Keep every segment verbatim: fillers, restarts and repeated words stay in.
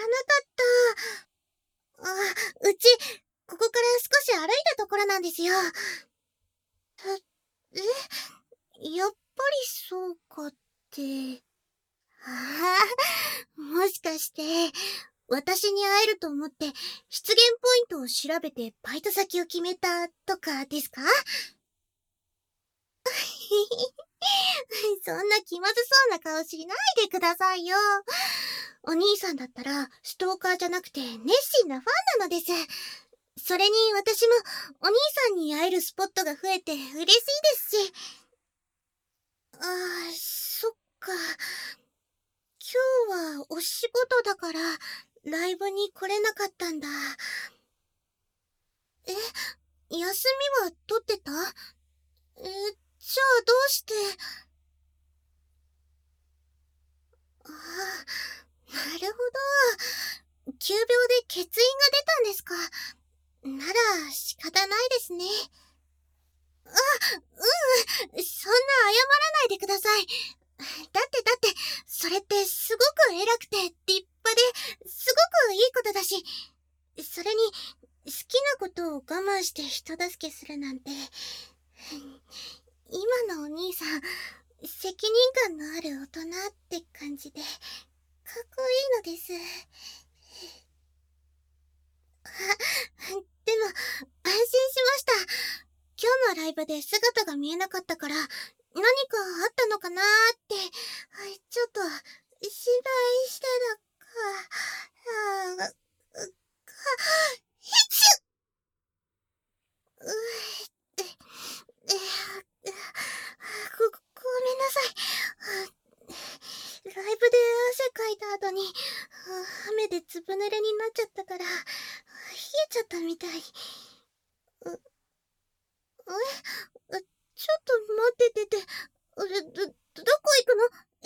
った。あ、うち、ここから少し歩いたところなんですよ。え、やっぱりそうかって。ああ、もしかして、私に会えると思って、出現ポイントを調べてバイト先を決めたとかですか？そんな気まずそうな顔しないでくださいよ。お兄さんだったら、ストーカーじゃなくて熱心なファンなのです。それに私も、お兄さんに会えるスポットが増えて嬉しいですし。ああ、そっか。今日はお仕事だから、ライブに来れなかったんだ。え、休みは取ってた？え、じゃあどうして。ああ、なるほど。急病で欠員が出たんですか。なら仕方ないですね。あ、うん、そんな謝らないでください。だってだって、それってすごく偉くて立派で、すごくいいことだし、それに、好きなことを我慢して人助けするなんて、今のお兄さん、責任感のある大人って感じで、かっこいいのです。あ、でも、安心しました。今日のライブで姿が見えなかったから、何かあったのかなーって、ちょっと、心配してたか、あー、か、ひっしゅうえ、え、ご、ごめんなさい。ライブで汗かいた後に、雨でずぶ濡れになっちゃったから、冷えちゃったみたい。う、え、ちょっと待っててて、ど、どこ行くの？え？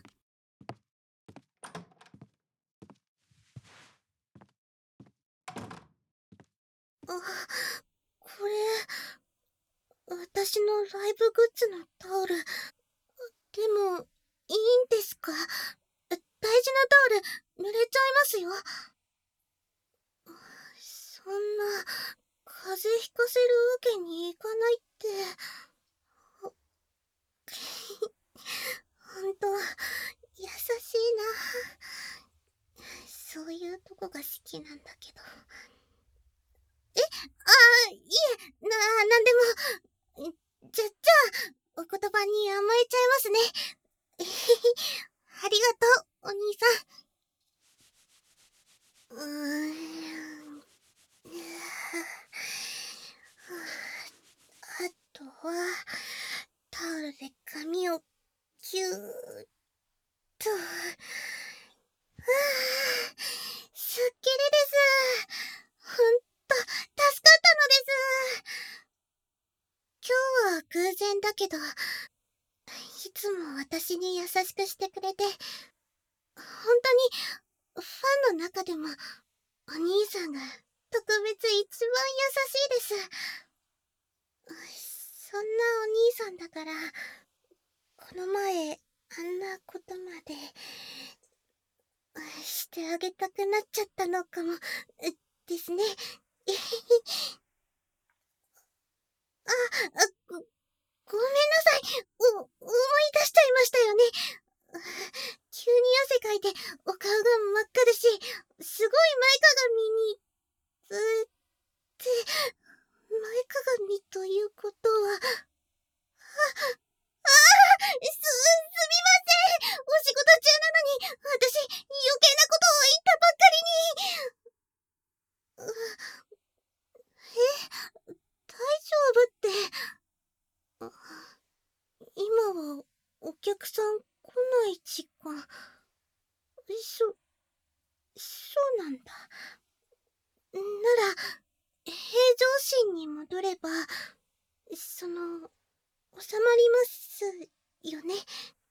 あ、これ、私のライブグッズのタオル。でも、いいんですか？大事なタオル、濡れちゃいますよ。そんな、風邪ひかせるわけにいかないって。ほんと、優しいな。そういうとこが好きなんだけど。え、ああ、いえ、な、なんでも。じゃ、じゃあ、お言葉に甘えちゃいますね。ありがとう、お兄さん。うーん。あとは、タオルで髪をぎゅーっと。はあ、すっきりです。ほんと、助かったのです。今日は偶然だけど、いつも私に優しくしてくれて、本当に、ファンの中でも、お兄さんが特別一番優しいです。そんなお兄さんだから、この前、あんなことまで、してあげたくなっちゃったのかも、ですね。あ、あ、ご、ごめんなさい。お、思い出しちゃいましたよね。急に汗かいて、お顔が真っ赤だし、すごい前かがみに、うって、前かがみということは、あ、ああ、す、すみません。お仕事中なのに、私、余計なことを言ったばっかりに。え、大丈夫って。今は、お客さん来ない時間。そ、そうなんだ。なら、平常心に戻れば、その、収まりますよね。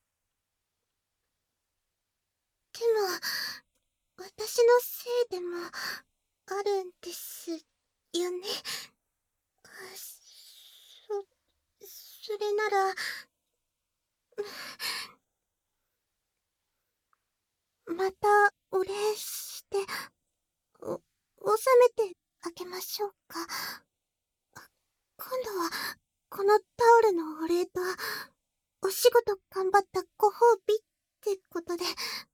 でも、私のせいでも、あるんですよね。そ、それなら、また、お礼して、 めてあげましょうか。今度は、このタオルのお礼と、お仕事頑張ったご褒美ってことで。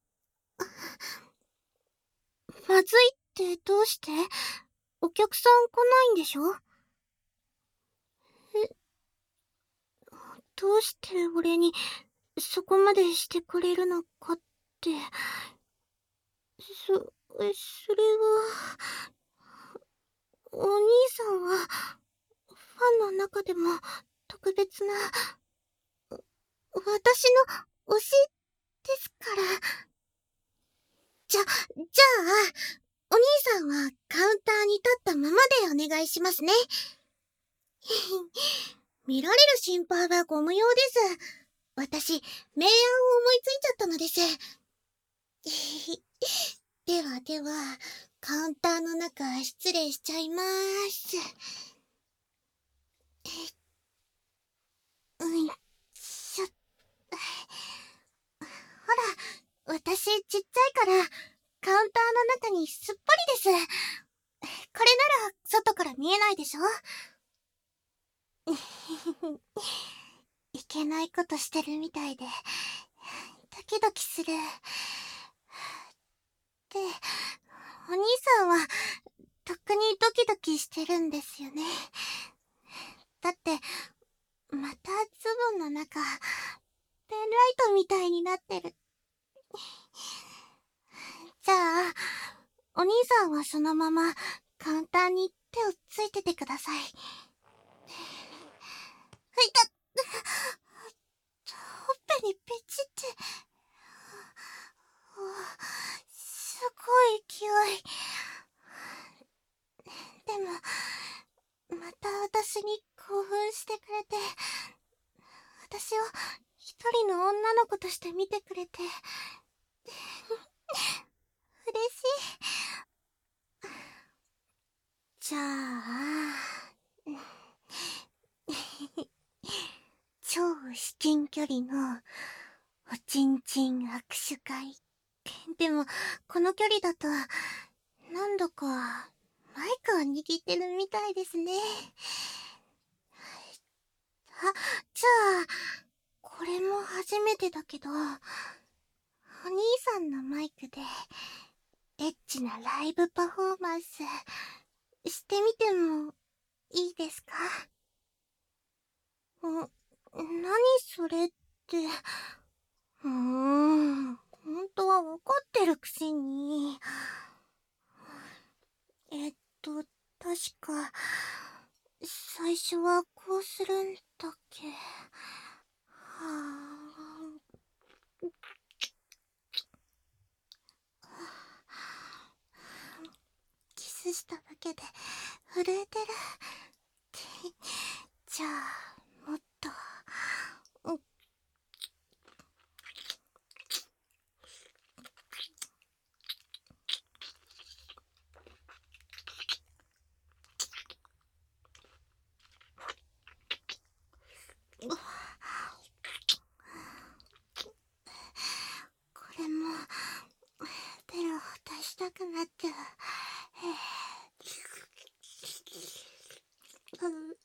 まずいってどうして？お客さん来ないんでしょ？え、どうして俺にそこまでしてくれるのかって。そ、それは、お兄さんは、ファンの中でも特別な、私の推しですから。じゃ、じゃあ、お兄さんはカウンターに立ったままでお願いしますね。見られる心配はご無用です。私、明暗を思いついちゃったのです。ではでは、カウンターの中失礼しちゃいまーす。うん、しょ、ほら、私ちっちゃいから、カウンターの中にすっぽりです。これなら外から見えないでしょ？いけないことしてるみたいで、ドキドキする。で、お兄さんは、とっくにドキドキしてるんですよね。だって、またズボンの中、ペンライトみたいになってる。じゃあ、お兄さんはそのままカウンターに手をついててください。はいた、ほっぺにペチって。すごい勢い。でも、また私に興奮してくれて、私を一人の女の子として見てくれて、嬉しい。じゃあ、超至近距離のおちんちん握手会。でも、この距離だと、何度かマイクを握ってるみたいですね。あ、じゃあ、これも初めてだけど、お兄さんのマイクで、エッチなライブパフォーマンス、してみてもいいですか？ん、何それって。うーん、本当は怒ってるくせに。えっと、確か、最初はこうするんだっけ。はあ。キスしただけで震えてる。じゃあ、もっと。うこれも、ベロを出したくなっちゃう。うん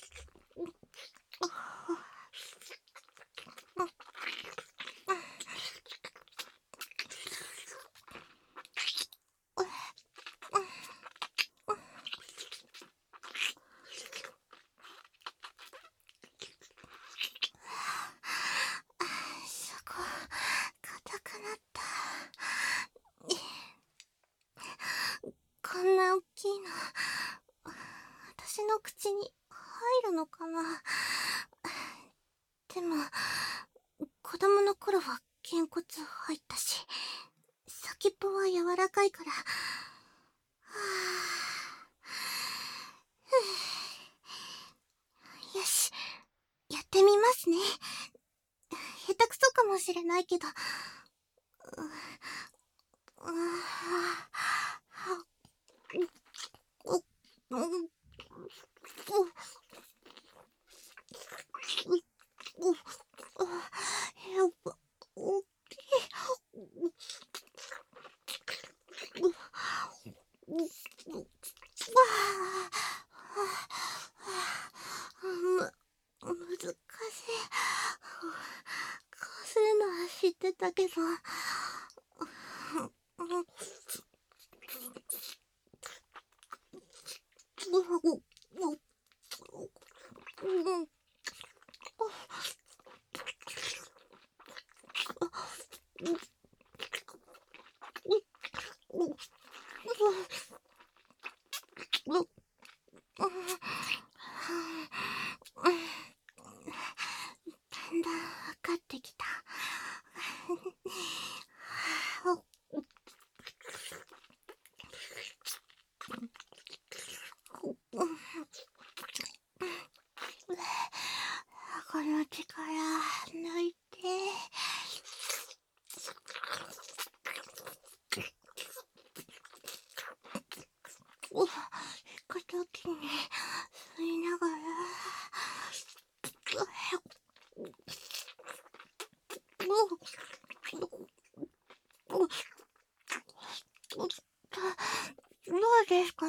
そこ、硬くなった。こんな大きいの、私の口に入るのかな。でも、子供の頃はげんこつ入ったし、先っぽは柔らかいから。はぁ、よし、やってみますね。下手くそかもしれないけど。う、う、う、う、う、やっぱ、大きい。 ぞ。だんだん分かってきた。この力抜いて。引くときに吸いながら。どうですか？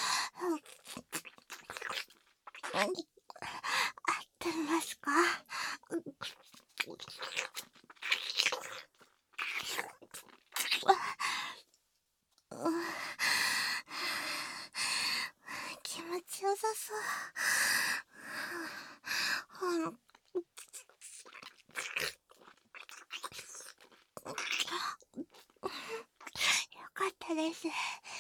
合ってますか？気持ちよさそう。よかったです。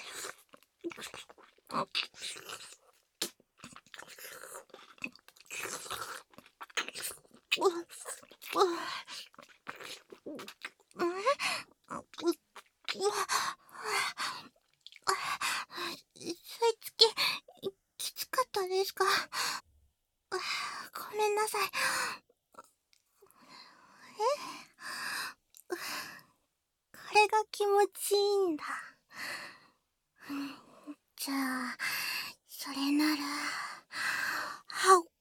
吸い付き、きつかったですか？ごめんなさい。え？これが気持ちいいんだ。じゃあ、それなら、はっ。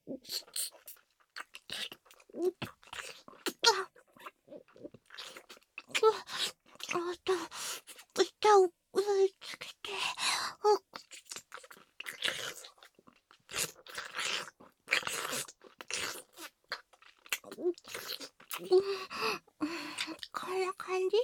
あと、歌を植え付けて、こんな感じ？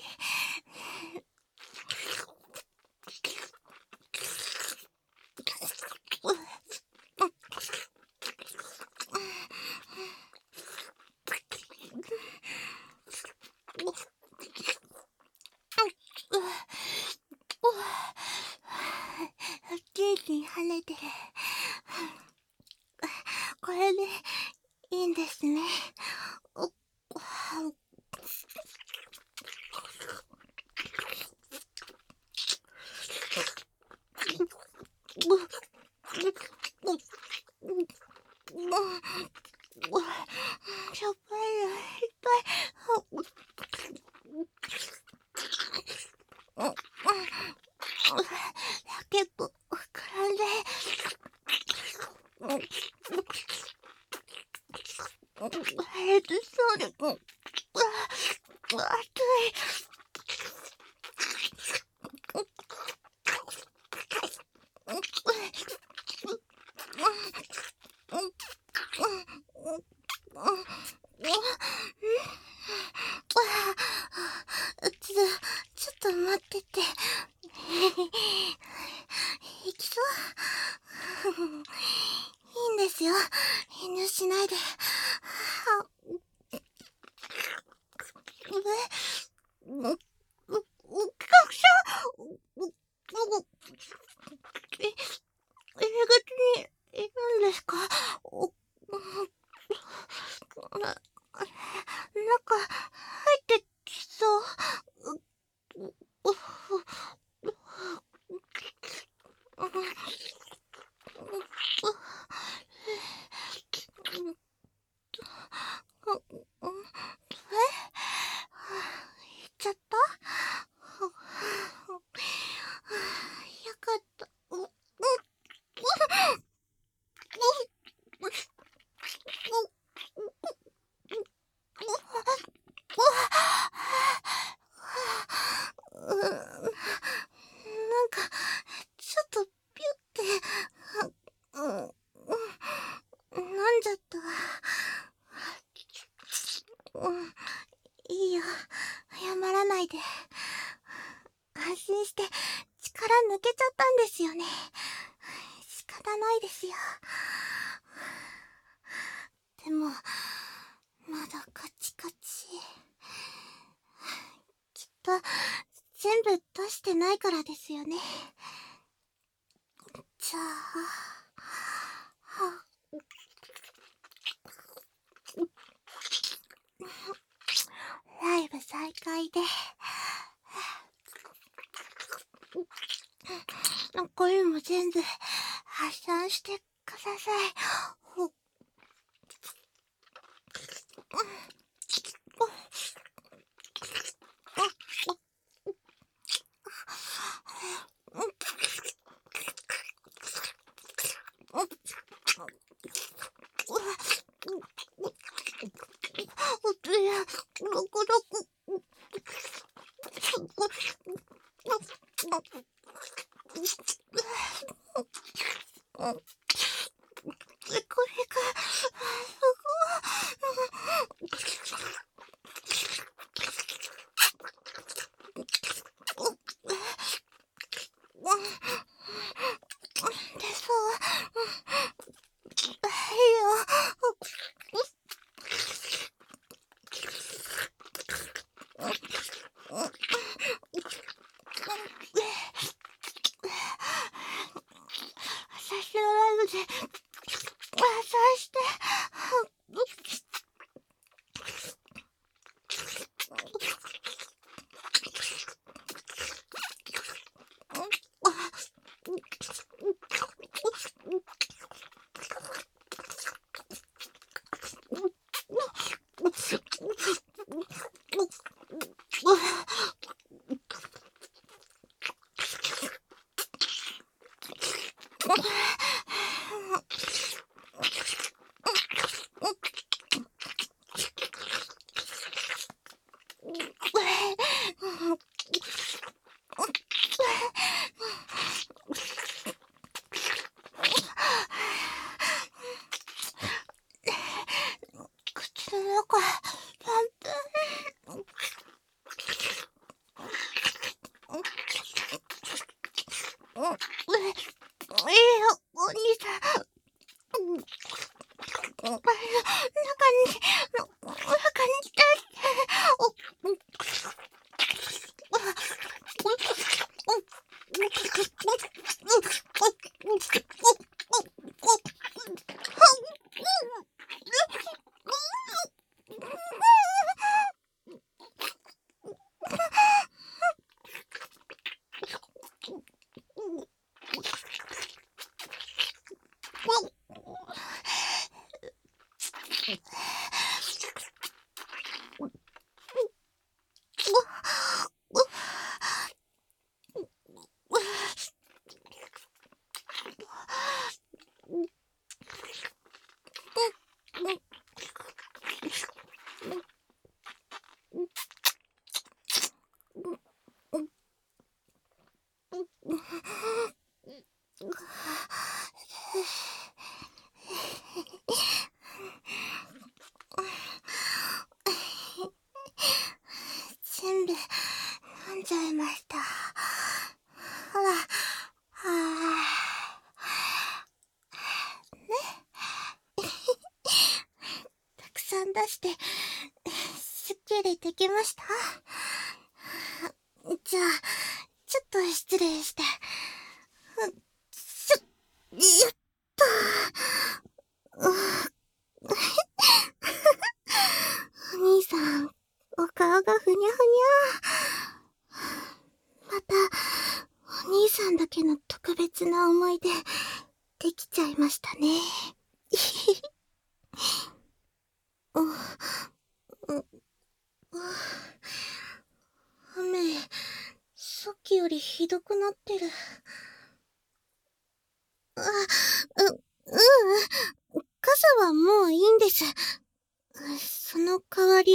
ケーキに跳ねてる。これでいいんですね。しょっぱいのいっぱい。結構膨らんで。えっと、そうで、熱い。ちょ、ちょっと待ってて。いきそう？いいんですよ。遠慮しないで。え？お客さん？え、え、別にいるんですか？お、な、なんか入ってきそう。え？行っちゃった？よかった。 腹抜けちゃったんですよね。仕方ないですよ。でも、まだカチカチ。きっと、全部出してないからですよね。じゃあ、はライブ再開で。これも全部発散してください。ほ私のライブで発散して。口の中パンパン。いいよ、お兄さん。中に、中にいて。全部飲んじゃいました。ほら、はぁ。ね。たくさん出して、すっきりできました？じゃあ、ちょっと失礼して。しょ、やったー。お兄さん、お顔がふにゃふにゃ。また、お兄さんだけの特別な思い出、できちゃいましたね。あ、あ、雨、さっきよりひどくなってる。あ、う、ううん。傘はもういいんです。その代わり、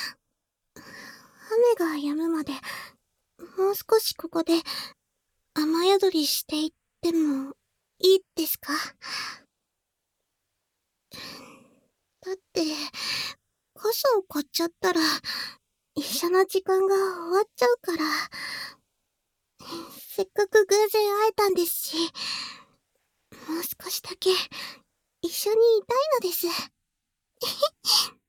雨が止むまで、もう少しここで雨宿りしていってもいいですか？だって、傘を買っちゃったら、一緒の時間が終わっちゃうから。 せっかく偶然会えたんですし、もう少しだけ一緒にいたいのです。